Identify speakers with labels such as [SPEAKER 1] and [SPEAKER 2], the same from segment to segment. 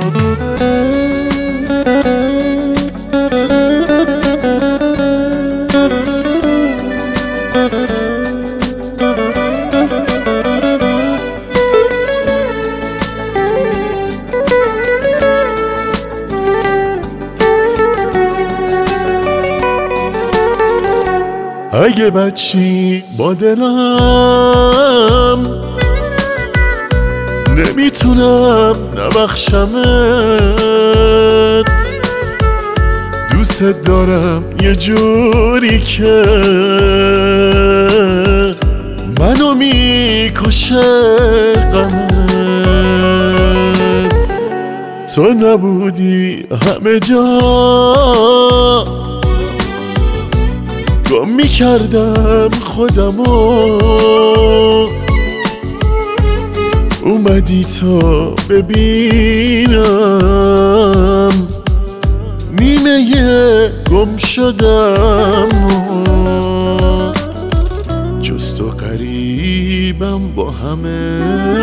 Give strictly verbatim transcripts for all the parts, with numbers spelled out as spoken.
[SPEAKER 1] اگه بچی با دلم نمیتونم نبخشمت، دوست دارم یه جوری که منو میکشه غمت. تو نبودی همه جا گم میکردم خودمو، اومدی تو ببینم نیمه گم شدم. جز تو قریبم با همه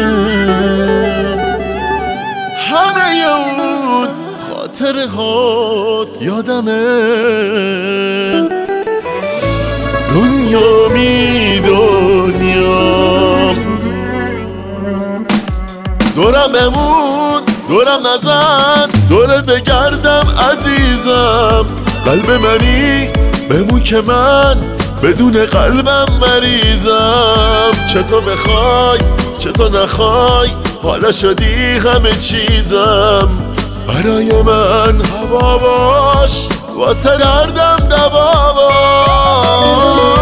[SPEAKER 1] همه اون خاطرهات یادمه. دنیا می دنیام دورم بمون، دورم نزن، دورت بگردم عزیزم. قلب منی بمون که من بدون قلبم مریضم. چه تو بخوای چه تو نخوای حالا شدی همه چیزم. برای من هوا باش واسه دردم دوا باش.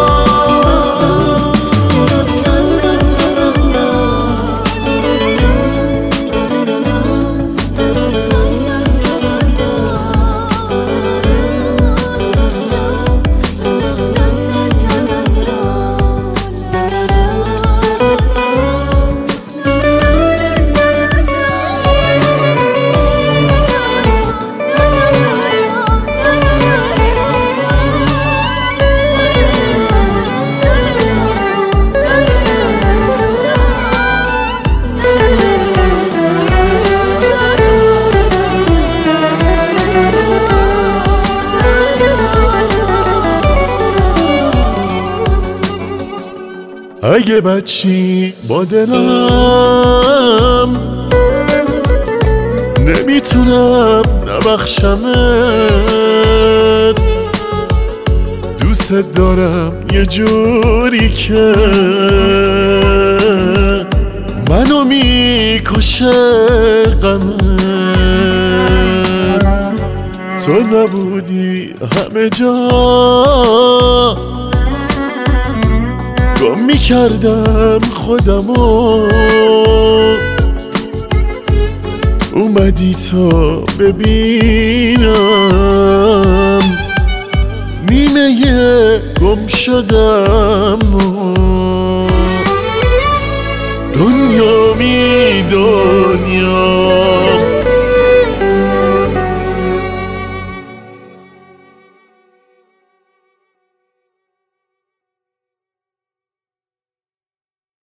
[SPEAKER 1] اگه بچی با دلم نمیتونم نبخشمت، دوست دارم یه جوری که منو میکشه غمت. تو نبودی همه جا گم میکردم خودمو، اومدی تو ببینم نیمه گم شدم.